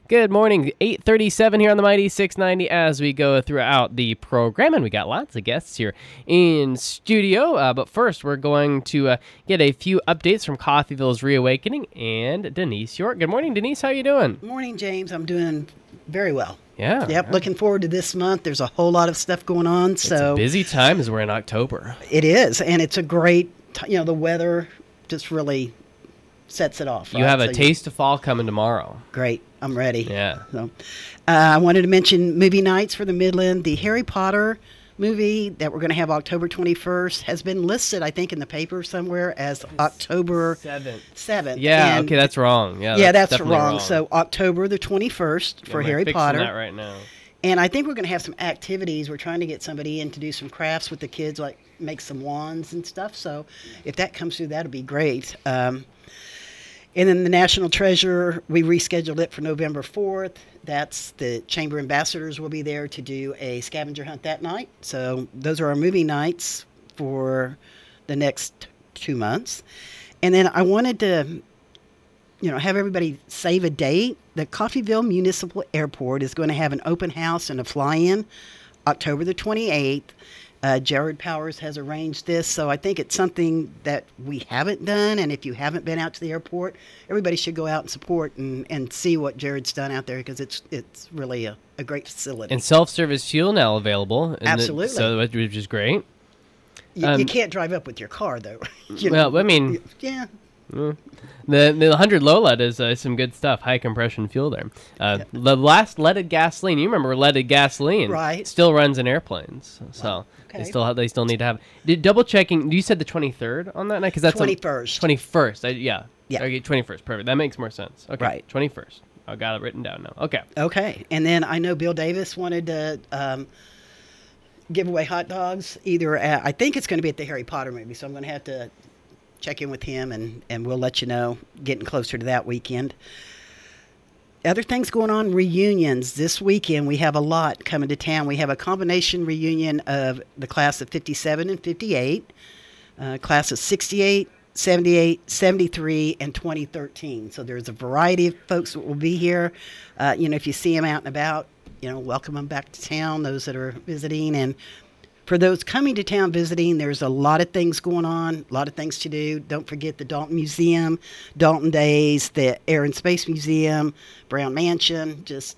Good morning, 8:37 here on the Mighty 690 as we go throughout the program, and we got lots of guests here in studio. But first, we're going to get a few updates from Coffeyville's Reawakening and Denise York. Good morning, Denise. How you doing? Morning, James. I'm doing very well. Yeah. Yep. Looking forward to this month. There's a whole lot of stuff going on. It's a busy time as we're in October. It is, and it's a great. The weather just really sets it off. Right? You have a taste of fall coming tomorrow. Great. I'm ready. Yeah. So, I wanted to mention movie nights for the Midland. The Harry Potter movie that we're going to have October 21st has been listed, I think, in the paper somewhere as October 7th. Yeah, and okay, that's wrong. Yeah, that's wrong. So October the 21st for Harry Potter. That right now. And I think we're going to have some activities. We're trying to get somebody in to do some crafts with the kids, like make some wands and stuff. So if that comes through, that'll be great. And then the National Treasure, we rescheduled it for November 4th. That's the Chamber Ambassadors will be there to do a scavenger hunt that night. So those are our movie nights for the next 2 months. And then I wanted to, have everybody save a date. The Coffeyville Municipal Airport is going to have an open house and a fly-in October the 28th. Jared Powers has arranged this, so I think it's something that we haven't done, and if you haven't been out to the airport, everybody should go out and support and see what Jared's done out there, because it's really a great facility. And self-service fuel now available. Absolutely. Which is great. You can't drive up with your car, though. Well, I mean... Yeah. The 100 Lola does some good stuff, high compression fuel there. The last leaded gasoline, you remember leaded gasoline, right? Still runs in airplanes, so okay. they still need to have. Double checking. You said the 23rd on that night because that's 21st. 21st. Yeah. Okay, 21st. Perfect. That makes more sense. Okay. Right. 21st. I got it written down now. Okay. Okay, and then I know Bill Davis wanted to give away hot dogs. I think it's going to be at the Harry Potter movie, so I'm going to have to check in with him, and we'll let you know getting closer to that weekend. Other things going on, reunions. This weekend, we have a lot coming to town. We have a combination reunion of the class of 57 and 58, class of 68, 78, 73, and 2013. So there's a variety of folks that will be here. If you see them out and about, welcome them back to town, those that are visiting. And for those coming to town visiting, there's a lot of things going on, a lot of things to do. Don't forget the Dalton Museum, Dalton Days, the Air and Space Museum, Brown Mansion. Just,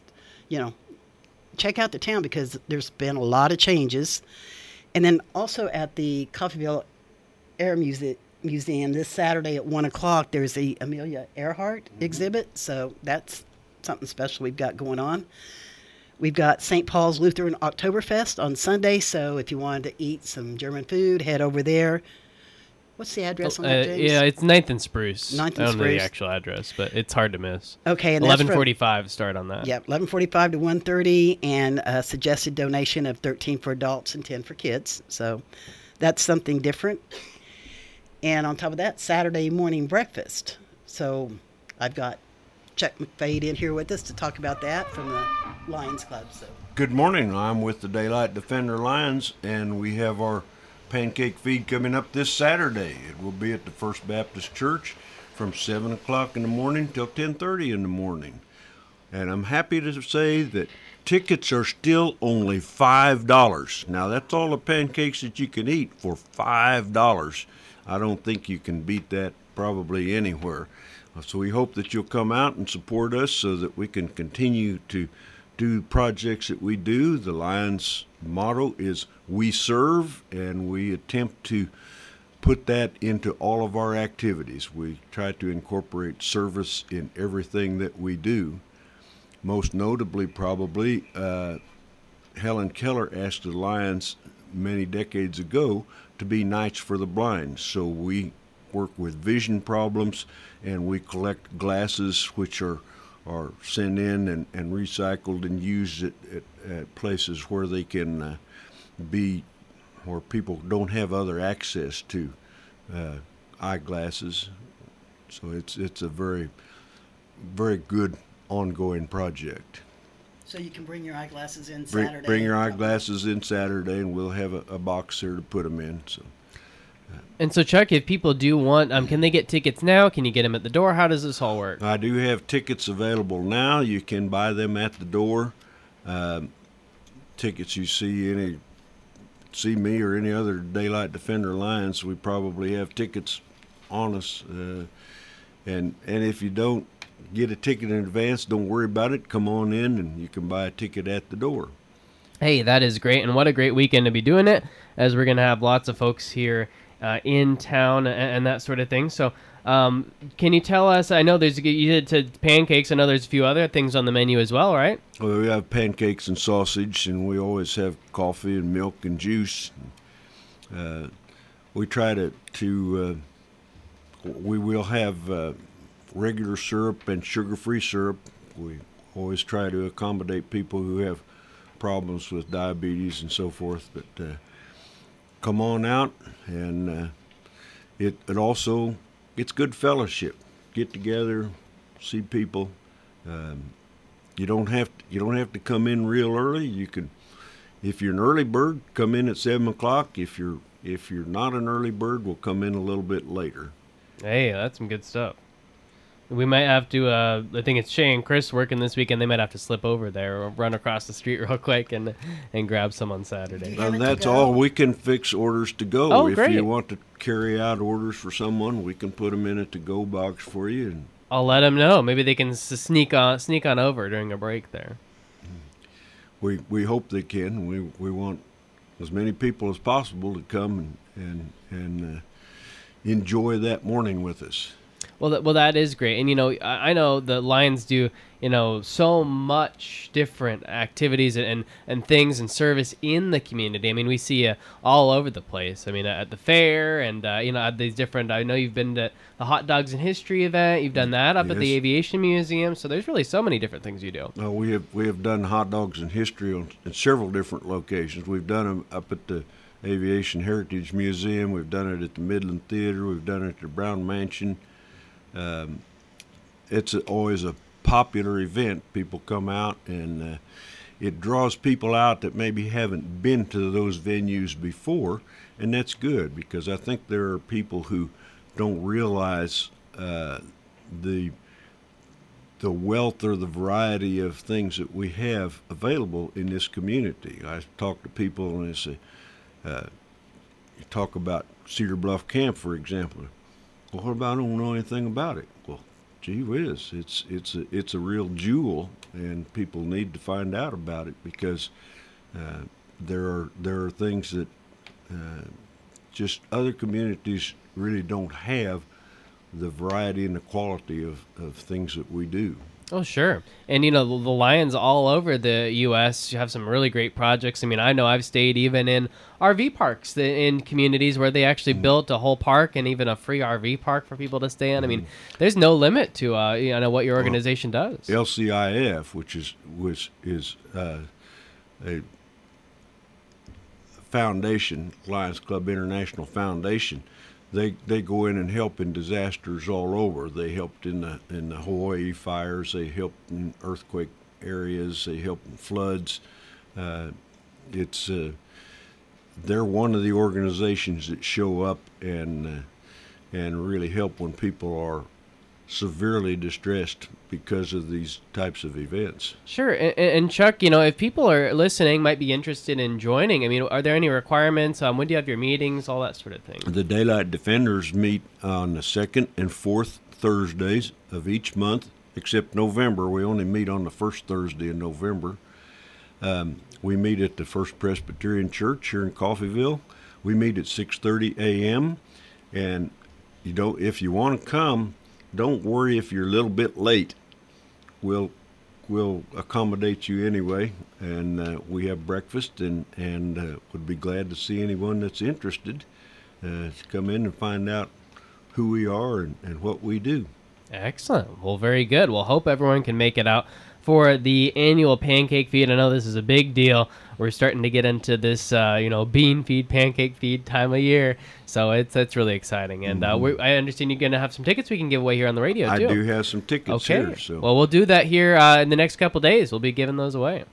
check out the town because there's been a lot of changes. And then also at the Coffeyville Air Museum this Saturday at 1 o'clock, there's the Amelia Earhart exhibit. So that's something special we've got going on. We've got St. Paul's Lutheran Oktoberfest on Sunday, so if you wanted to eat some German food, head over there. What's the address on that, James? Yeah, it's 9th and Spruce. 9th and Spruce. I don't know the actual address, but it's hard to miss. Okay. And 11:45 start on that. Yeah, 11:45 to 1:30, and a suggested donation of $13 for adults and $10 for kids. So that's something different. And on top of that, Saturday morning breakfast. So I've got Chuck McFade in here with us to talk about that from the Lions Club. So good morning. I'm with the Daylight Defender Lions, and we have our pancake feed coming up this Saturday. It will be at the First Baptist Church from 7 o'clock in the morning till 10:30 in the morning. And I'm happy to say that tickets are still only $5. Now, that's all the pancakes that you can eat for $5. I don't think you can beat that probably anywhere. So we hope that you'll come out and support us so that we can continue to do projects that we do. The Lions motto is we serve, and we attempt to put that into all of our activities. We try to incorporate service in everything that we do. Most notably, probably, Helen Keller asked the Lions many decades ago to be Knights for the Blind. So we work with vision problems, and we collect glasses which are sent in and recycled and used at places where they can be, where people don't have other access to eyeglasses. So it's a very, very good ongoing project. So you can bring your eyeglasses in Saturday. Bring your eyeglasses in Saturday, and we'll have a box there to put them in. So And so, Chuck, if people do want, can they get tickets now? Can you get them at the door? How does this all work? I do have tickets available now. You can buy them at the door. Tickets you see me or any other Daylight Defender Lions, we probably have tickets on us. And if you don't get a ticket in advance, don't worry about it. Come on in and you can buy a ticket at the door. Hey, that is great, and what a great weekend to be doing it, as we're going to have lots of folks here in town and that sort of thing. So can you tell us, I know you did pancakes, I know there's a few other things on the menu as well, right? Well, we have pancakes and sausage, and we always have coffee and milk and juice. We try we will have regular syrup and sugar-free syrup. We always try to accommodate people who have problems with diabetes and so forth, but come on out, and it's good fellowship. Get together, see people. You don't have to come in real early. You can, if you're an early bird, come in at 7 o'clock. If you're not an early bird, we'll come in a little bit later. Hey, that's some good stuff. We might have to, I think it's Shay and Chris working this weekend. They might have to slip over there or run across the street real quick and grab some on Saturday. And that's all. We can fix orders to go. Oh, if great. you want to carry out orders for someone, we can put them in a to-go box for you. And I'll let them know. Maybe they can sneak on over during a break there. We hope they can. We want as many people as possible to come and enjoy that morning with us. Well, that is great. And, I know the Lions do, so much different activities and things and service in the community. I mean, we see you all over the place. I mean, at the fair and, at these different, I know you've been to the Hot Dogs in History event. You've done that up at the Aviation Museum. So there's really so many different things you do. We have done Hot Dogs in History in several different locations. We've done them up at the Aviation Heritage Museum. We've done it at the Midland Theater. We've done it at the Brown Mansion. It's always a popular event. People come out, and it draws people out that maybe haven't been to those venues before, and that's good, because I think there are people who don't realize the wealth or the variety of things that we have available in this community. I talk to people, and they say, you talk about Cedar Bluff Camp, for example. Well, what about I don't know anything about it? Well, gee whiz, it's a real jewel, and people need to find out about it, because there are things that just other communities really don't have the variety and the quality of things that we do. Oh, sure. And, the Lions all over the U.S. have some really great projects. I mean, I know I've stayed even in RV parks in communities where they actually built a whole park and even a free RV park for people to stay in. I mean, there's no limit to, what your organization does. LCIF, which is a foundation, Lions Club International Foundation, They go in and help in disasters all over. They helped in the Hawaii fires. They helped in earthquake areas. They helped in floods. They're one of the organizations that show up and really help when people are severely distressed because of these types of events. Sure. And Chuck, if people are listening, might be interested in joining, I mean, are there any requirements? When do you have your meetings, all that sort of thing? The Daylight Defenders meet on the second and fourth Thursdays of each month, except November. We only meet on the first Thursday in November. We meet at the First Presbyterian Church here in Coffeyville. We meet at 6:30 a.m. And if you want to come, don't worry if you're a little bit late. We'll accommodate you anyway, and we have breakfast, and would be glad to see anyone that's interested to come in and find out who we are and what we do. Excellent. Well, very good. We'll hope everyone can make it out for the annual pancake feed. I know this is a big deal. We're starting to get into this, bean feed, pancake feed time of year. So it's really exciting. And I understand you're going to have some tickets we can give away here on the radio, too. I do have some tickets here. So. Well, we'll do that here in the next couple days. We'll be giving those away.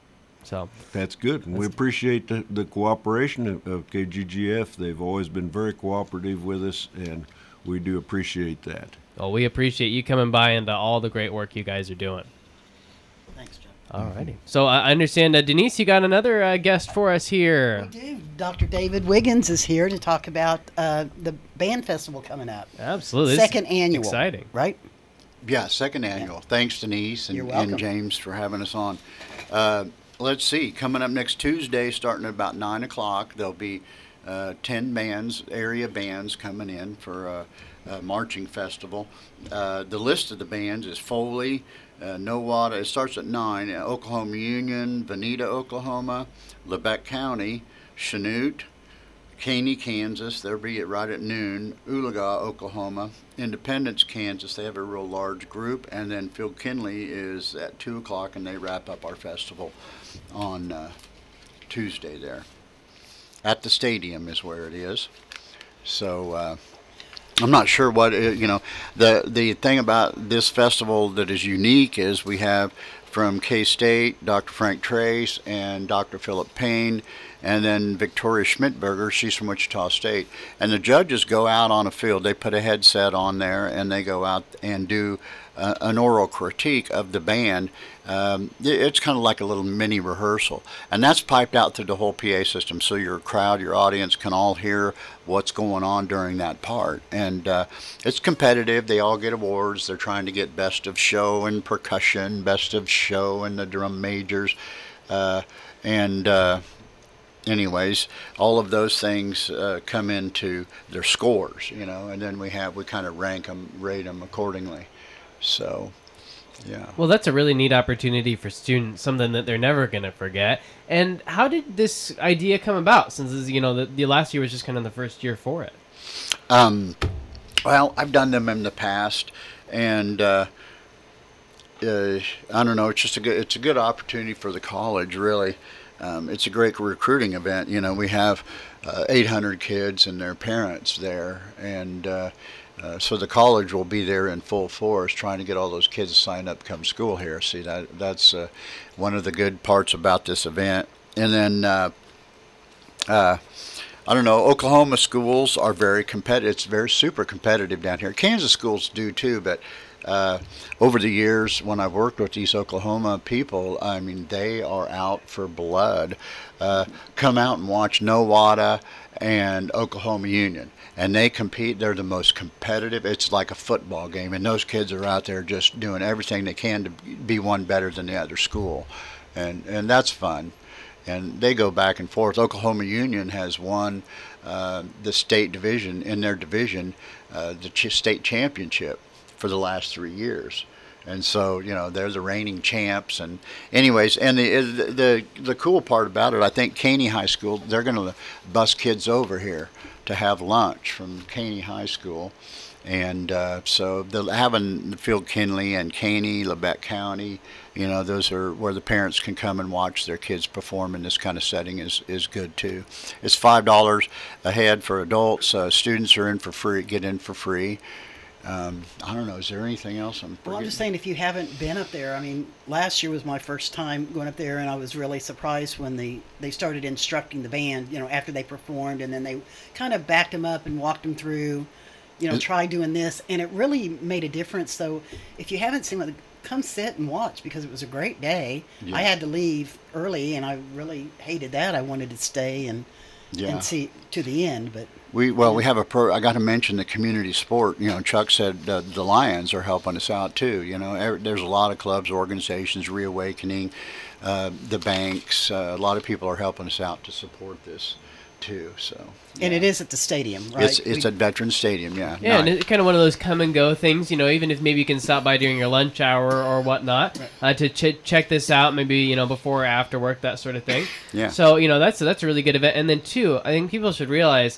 So That's good. And we appreciate the cooperation of KGGF. They've always been very cooperative with us, and we do appreciate that. well, we appreciate you coming by and all the great work you guys are doing. Thanks, Jeff. Alrighty. So I understand, Denise, you got another guest for us here. We do. Dr. David Wiggins is here to talk about the band festival coming up. Absolutely. Second annual. Exciting. Right? Yeah, second annual. Thanks, Denise You're welcome. and James, for having us on. Let's see, coming up next Tuesday, starting at about 9 o'clock, there'll be 10 bands, area bands, coming in for a marching festival. The list of the bands is Foley, Nowata. It starts at 9. Oklahoma Union, Veneta, Oklahoma, Lebec County, Chanute, Caney, Kansas. They'll be right at noon. Oologah, Oklahoma. Independence, Kansas. They have a real large group. And then Phil Kinley is at 2 o'clock, and they wrap up our festival on Tuesday there. At the stadium is where it is. So I'm not sure what, the thing about this festival that is unique is we have from K-State, Dr. Frank Trace and Dr. Philip Payne, and then Victoria Schmidberger, she's from Wichita State. And the judges go out on a field. They put a headset on there, and they go out and do an oral critique of the band. It's kind of like a little mini rehearsal. And that's piped out through the whole PA system, so your crowd, your audience can all hear what's going on during that part. And it's competitive. They all get awards. They're trying to get best of show in percussion, best of show in the drum majors. Anyways, all of those things come into their scores, and then we kind of rank them, rate them accordingly. So, yeah. Well, that's a really neat opportunity for students, something that they're never going to forget. And how did this idea come about, since the last year was just kind of the first year for it? Well, I've done them in the past, and I don't know, it's a good opportunity for the college, really. It's a great recruiting event. We have 800 kids and their parents there, and so the college will be there in full force trying to get all those kids to sign up to come to school here. See, that's one of the good parts about this event. And then, I don't know, Oklahoma schools are very competitive. It's very super competitive down here. Kansas schools do too, but over the years, when I've worked with these Oklahoma people, I mean, they are out for blood. Come out and watch Nowata and Oklahoma Union, and they compete. They're the most competitive. It's like a football game, and those kids are out there just doing everything they can to be one better than the other school, and that's fun. And they go back and forth. Oklahoma Union has won the state division, in their division, the state championship for the last 3 years. And so, they're the reigning champs. And anyways, and the cool part about it, I think Caney High School, they're going to bus kids over here to have lunch from Caney High School. And so having Phil Kinley and Caney, Lebec County, those are where the parents can come and watch their kids perform in this kind of setting is good too. It's $5 a head for adults. Students are get in for free. I don't know. Is there anything else I'm forgetting? Well, I'm just saying, if you haven't been up there, I mean, last year was my first time going up there, and I was really surprised when they started instructing the band, after they performed, and then they kind of backed them up and walked them through, try doing this, and it really made a difference. So if you haven't seen it, come sit and watch, because it was a great day. Yeah. I had to leave early, and I really hated that. I wanted to stay and see to the end, but... We have I got to mention the community sport. Chuck said the Lions are helping us out too. There's a lot of clubs, organizations, Reawakening, the banks. A lot of people are helping us out to support this too. So. And it is at the stadium, right? It's at Veterans Stadium, yeah. Yeah, and it's kind of one of those come and go things, even if maybe you can stop by during your lunch hour or whatnot, right. To check this out, maybe, before or after work, that sort of thing. Yeah. So, that's a really good event. And then, too, I think people should realize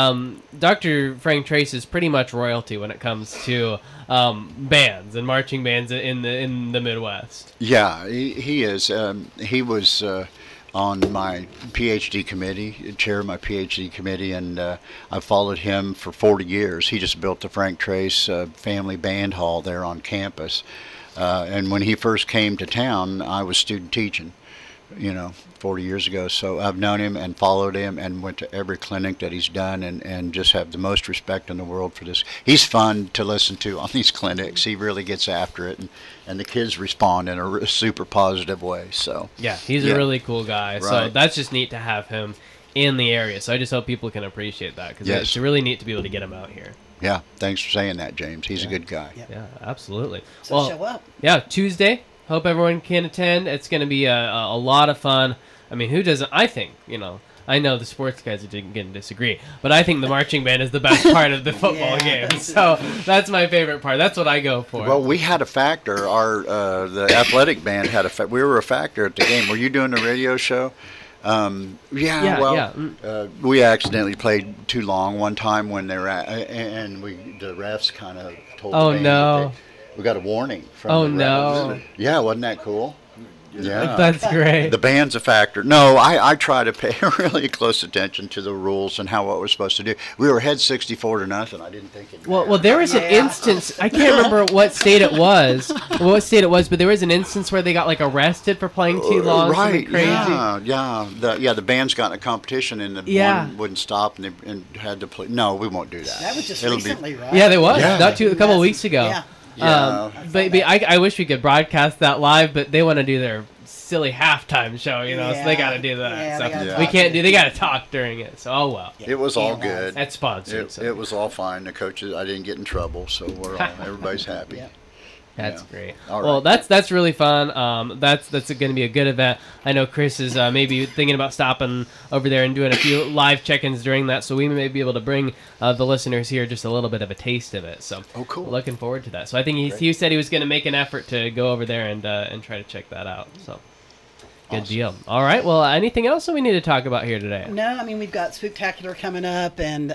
Dr. Frank Trace is pretty much royalty when it comes to bands and marching bands in the Midwest. Yeah, he is. He was... on my PhD committee, chair of my PhD committee, and I've followed him for 40 years. He just built the Frank Trace family band hall there on campus. And when he first came to town, I was student teaching. 40 years ago. So I've known him and followed him and went to every clinic that he's done, and just have the most respect in the world for this. He's fun to listen to on these clinics. He really gets after it, and the kids respond in a super positive way. So yeah, he's a really cool guy. Right. So that's just neat to have him in the area. So I just hope people can appreciate that, because it's really neat to be able to get him out here. Yeah, thanks for saying that, James. He's a good guy. Yeah, absolutely. So show up. Yeah, Tuesday. Hope everyone can attend. It's going to be a lot of fun. I mean, who doesn't? I think, I know the sports guys are going to disagree, but I think the marching band is the best part of the football game. So that's my favorite part. That's what I go for. Well, we had a factor. The athletic band had we were a factor at the game. Were you doing the radio show? We accidentally played too long one time when they were and the refs kind of told the band that we got a warning from the refs. Yeah, wasn't that cool? Yeah, that's great. The band's a factor. No, I try to pay really close attention to the rules and what we're supposed to do. We were ahead 64-0. I didn't think it. Well, there was an instance. I can't remember what state it was. But there was an instance where they got arrested for playing too long. Right? Crazy. Yeah. The band's got in a competition and the one wouldn't stop and had to play. No, we won't do that. That was just recently, right? Yeah, there was. Yeah. Not a couple of weeks ago. Yeah. But I wish we could broadcast that live, but they want to do their silly halftime show, so they got to do that. We can't do. They got to talk during it. So well. It was all good. That's sponsored. It was all fine. The coaches, I didn't get in trouble, so everybody's happy. Yeah. That's great. All well, right. that's really fun. That's going to be a good event. I know Chris is maybe thinking about stopping over there and doing a few live check-ins during that, so we may be able to bring the listeners here just a little bit of a taste of it. So, cool. Looking forward to that. So I think he said he was going to make an effort to go over there and try to check that out. So. Good deal. All right. Well, anything else that we need to talk about here today? No, I mean, we've got Spooktacular coming up, and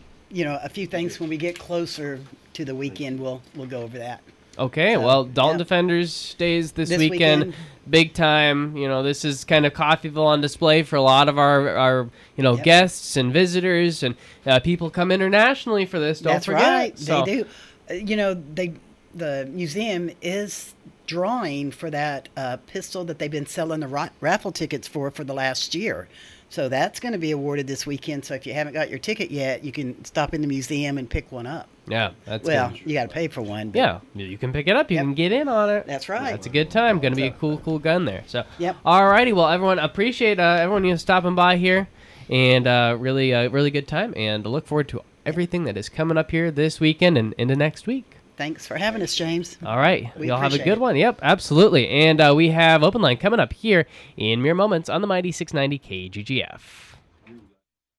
a few things when we get closer to the weekend, we'll go over that. Okay. So, well, Dalton Defenders Days this weekend. Big time. This is kind of Coffeyville on display for a lot of our guests and visitors, and people come internationally for this. Don't forget. That's right. They do. The museum is drawing for that pistol that they've been selling the raffle tickets for the last year. So that's going to be awarded this weekend. So if you haven't got your ticket yet, you can stop in the museum and pick one up. Yeah, that's good. You got to pay for one. Yeah, you can pick it up. You can get in on it. That's right. That's a good time. Going to be a cool gun there. So, yep. All righty. Well, everyone, appreciate everyone stopping by here, and really good time. And look forward to everything that is coming up here this weekend and into next week. Thanks for having us, James. All right. Y'all have a good one. Yep, absolutely. And we have Open Line coming up here in mere moments on the Mighty 690 KGGF.